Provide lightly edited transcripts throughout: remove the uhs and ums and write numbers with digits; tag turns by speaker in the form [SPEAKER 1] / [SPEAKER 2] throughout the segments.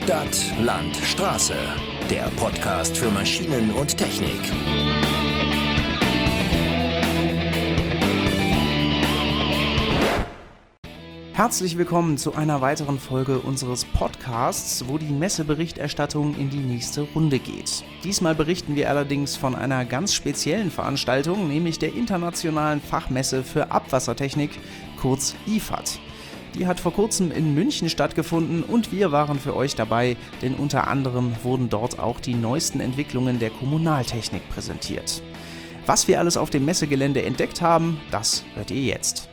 [SPEAKER 1] Stadt, Land, Straße. Der Podcast für Maschinen und Technik.
[SPEAKER 2] Herzlich willkommen zu einer weiteren Folge unseres Podcasts, wo die Messeberichterstattung in die nächste Runde geht. Diesmal berichten wir allerdings von einer ganz speziellen Veranstaltung, nämlich der Internationalen Fachmesse für Abwassertechnik, kurz IFAT. Die hat vor kurzem in München stattgefunden und wir waren für euch dabei, denn unter anderem wurden dort auch die neuesten Entwicklungen der Kommunaltechnik präsentiert. Was wir alles auf dem Messegelände entdeckt haben, das hört ihr jetzt.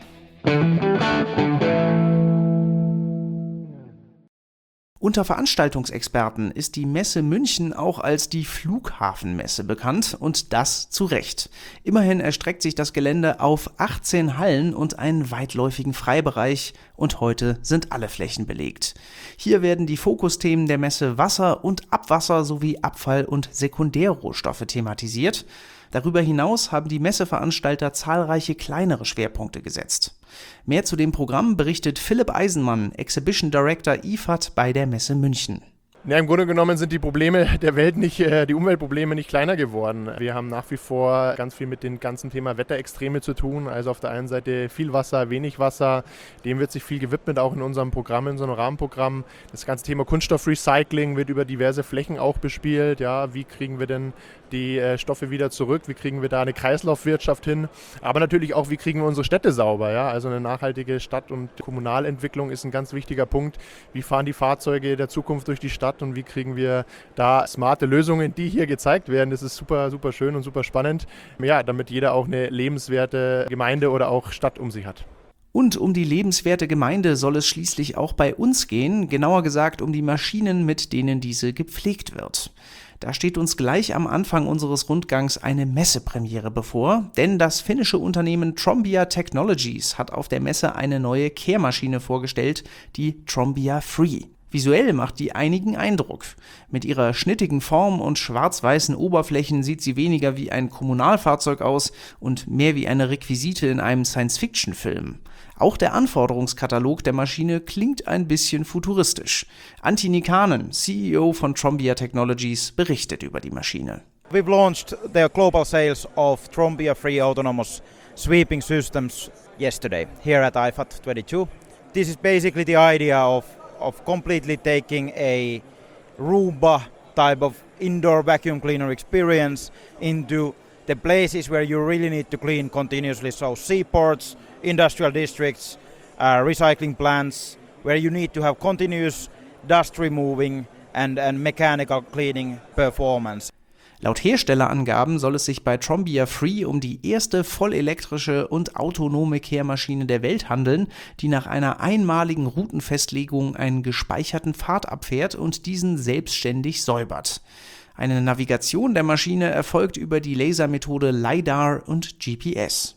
[SPEAKER 2] Unter Veranstaltungsexperten ist die Messe München auch als die Flughafenmesse bekannt und das zu Recht. Immerhin erstreckt sich das Gelände auf 18 Hallen und einen weitläufigen Freibereich und heute sind alle Flächen belegt. Hier werden die Fokusthemen der Messe Wasser und Abwasser sowie Abfall- und Sekundärrohstoffe thematisiert. Darüber hinaus haben die Messeveranstalter zahlreiche kleinere Schwerpunkte gesetzt. Mehr zu dem Programm berichtet Philipp Eisenmann, Exhibition Director IFAT bei der Messe München.
[SPEAKER 3] Ja, im Grunde genommen sind die Probleme der Welt die Umweltprobleme nicht kleiner geworden. Wir haben nach wie vor ganz viel mit dem ganzen Thema Wetterextreme zu tun. Also auf der einen Seite viel Wasser, wenig Wasser. Dem wird sich viel gewidmet, auch in unserem Programm, in so einem Rahmenprogramm. Das ganze Thema Kunststoffrecycling wird über diverse Flächen auch bespielt. Ja, wie kriegen wir denn die Stoffe wieder zurück? Wie kriegen wir da eine Kreislaufwirtschaft hin? Aber natürlich auch, wie kriegen wir unsere Städte sauber? Ja? Also eine nachhaltige Stadt- und Kommunalentwicklung ist ein ganz wichtiger Punkt. Wie fahren die Fahrzeuge der Zukunft durch die Stadt? Und wie kriegen wir da smarte Lösungen, die hier gezeigt werden. Das ist super, super schön und super spannend, ja, damit jeder auch eine lebenswerte Gemeinde oder auch Stadt um sich hat.
[SPEAKER 2] Und um die lebenswerte Gemeinde soll es schließlich auch bei uns gehen, genauer gesagt um die Maschinen, mit denen diese gepflegt wird. Da steht uns gleich am Anfang unseres Rundgangs eine Messepremiere bevor, denn das finnische Unternehmen Trombia Technologies hat auf der Messe eine neue Kehrmaschine vorgestellt, die Trombia Free. Visuell macht die einigen Eindruck. Mit ihrer schnittigen Form und schwarz-weißen Oberflächen sieht sie weniger wie ein Kommunalfahrzeug aus und mehr wie eine Requisite in einem Science-Fiction-Film. Auch der Anforderungskatalog der Maschine klingt ein bisschen futuristisch. Antti Nikanen, CEO von Trombia Technologies, berichtet über die Maschine.
[SPEAKER 4] We've launched the global sales of Trombia Free autonomous sweeping systems yesterday here at IFAT 22. This is basically the idea of completely taking a Roomba type of indoor vacuum cleaner experience into the places where you really need to clean continuously. So seaports, industrial districts, recycling plants, where you need to have continuous dust removing and mechanical cleaning performance.
[SPEAKER 2] Laut Herstellerangaben soll es sich bei Trombia Free um die erste vollelektrische und autonome Kehrmaschine der Welt handeln, die nach einer einmaligen Routenfestlegung einen gespeicherten Pfad abfährt und diesen selbstständig säubert. Eine Navigation der Maschine erfolgt über die Lasermethode LiDAR und GPS.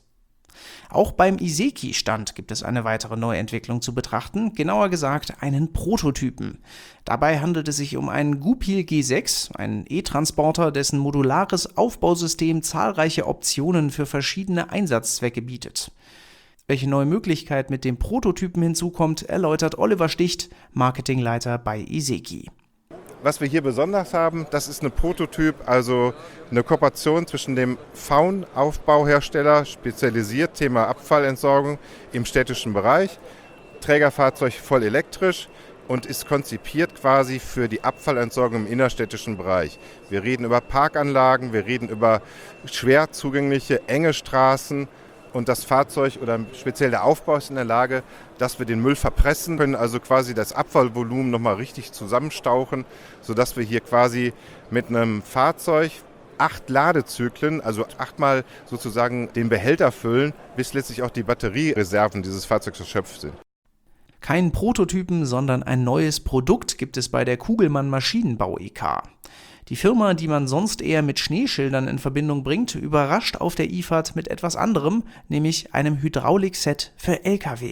[SPEAKER 2] Auch beim ISEKI-Stand gibt es eine weitere Neuentwicklung zu betrachten, genauer gesagt einen Prototypen. Dabei handelt es sich um einen Goupil G6, einen E-Transporter, dessen modulares Aufbausystem zahlreiche Optionen für verschiedene Einsatzzwecke bietet. Welche neue Möglichkeit mit dem Prototypen hinzukommt, erläutert Oliver Sticht, Marketingleiter bei ISEKI.
[SPEAKER 5] Was wir hier besonders haben, das ist eine Prototyp, also eine Kooperation zwischen dem Faun-Aufbauhersteller, spezialisiert Thema Abfallentsorgung im städtischen Bereich, Trägerfahrzeug voll elektrisch und ist konzipiert quasi für die Abfallentsorgung im innerstädtischen Bereich. Wir reden über Parkanlagen, wir reden über schwer zugängliche, enge Straßen. Und das Fahrzeug oder speziell der Aufbau ist in der Lage, dass wir den Müll verpressen können, also quasi das Abfallvolumen nochmal richtig zusammenstauchen, sodass wir hier quasi mit einem Fahrzeug 8 Ladezyklen, also 8-mal sozusagen den Behälter füllen, bis letztlich auch die Batteriereserven dieses Fahrzeugs erschöpft sind.
[SPEAKER 2] Keinen Prototypen, sondern ein neues Produkt gibt es bei der Kugelmann Maschinenbau e.K. Die Firma, die man sonst eher mit Schneeschildern in Verbindung bringt, überrascht auf der IFAT mit etwas anderem, nämlich einem Hydraulikset für Lkw.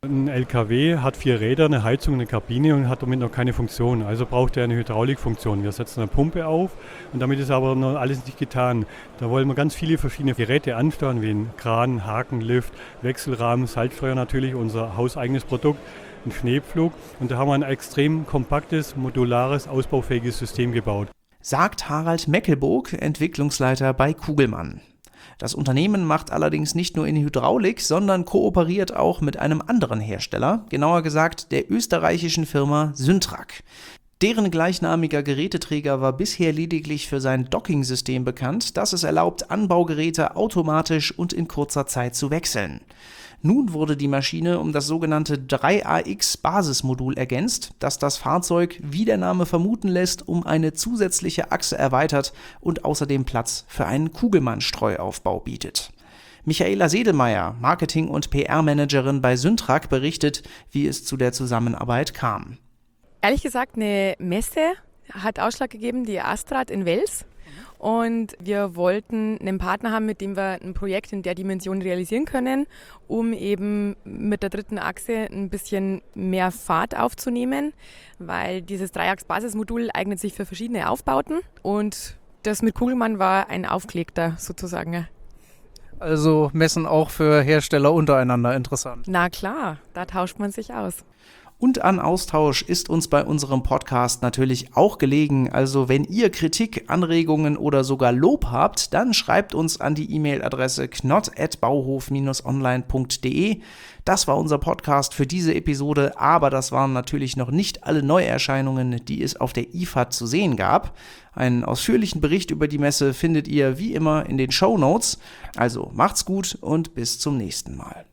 [SPEAKER 6] Ein LKW hat 4 Räder, eine Heizung, eine Kabine und hat damit noch keine Funktion. Also braucht er eine Hydraulikfunktion. Wir setzen eine Pumpe auf und damit ist aber noch alles nicht getan. Da wollen wir ganz viele verschiedene Geräte ansteuern, wie ein Kran, Haken, Lift, Wechselrahmen, Salzsteuer natürlich, unser hauseigenes Produkt, ein Schneepflug. Und da haben wir ein extrem kompaktes, modulares, ausbaufähiges System gebaut.
[SPEAKER 2] Sagt Harald Meckelburg, Entwicklungsleiter bei Kugelmann. Das Unternehmen macht allerdings nicht nur in Hydraulik, sondern kooperiert auch mit einem anderen Hersteller, genauer gesagt der österreichischen Firma Syntrac. Deren gleichnamiger Geräteträger war bisher lediglich für sein Docking-System bekannt, das es erlaubt, Anbaugeräte automatisch und in kurzer Zeit zu wechseln. Nun wurde die Maschine um das sogenannte 3AX-Basismodul ergänzt, das das Fahrzeug, wie der Name vermuten lässt, um eine zusätzliche Achse erweitert und außerdem Platz für einen Kugelmann-Streuaufbau bietet. Michaela Sedelmeier, Marketing- und PR-Managerin bei Syntrac, berichtet, wie es zu der Zusammenarbeit kam.
[SPEAKER 7] Ehrlich gesagt, eine Messe hat Ausschlag gegeben, die Astrat in Wels. Und wir wollten einen Partner haben, mit dem wir ein Projekt in der Dimension realisieren können, um eben mit der dritten Achse ein bisschen mehr Fahrt aufzunehmen, weil dieses 3-Achs-Basismodul eignet sich für verschiedene Aufbauten und das mit Kugelmann war ein aufgelegter sozusagen.
[SPEAKER 8] Also Messen auch für Hersteller untereinander interessant.
[SPEAKER 7] Na klar, da tauscht man sich aus.
[SPEAKER 2] Und an Austausch ist uns bei unserem Podcast natürlich auch gelegen. Also wenn ihr Kritik, Anregungen oder sogar Lob habt, dann schreibt uns an die E-Mail-Adresse knott@bauhof-online.de. Das war unser Podcast für diese Episode, aber das waren natürlich noch nicht alle Neuerscheinungen, die es auf der IFAD zu sehen gab. Einen ausführlichen Bericht über die Messe findet ihr wie immer in den Shownotes. Also macht's gut und bis zum nächsten Mal.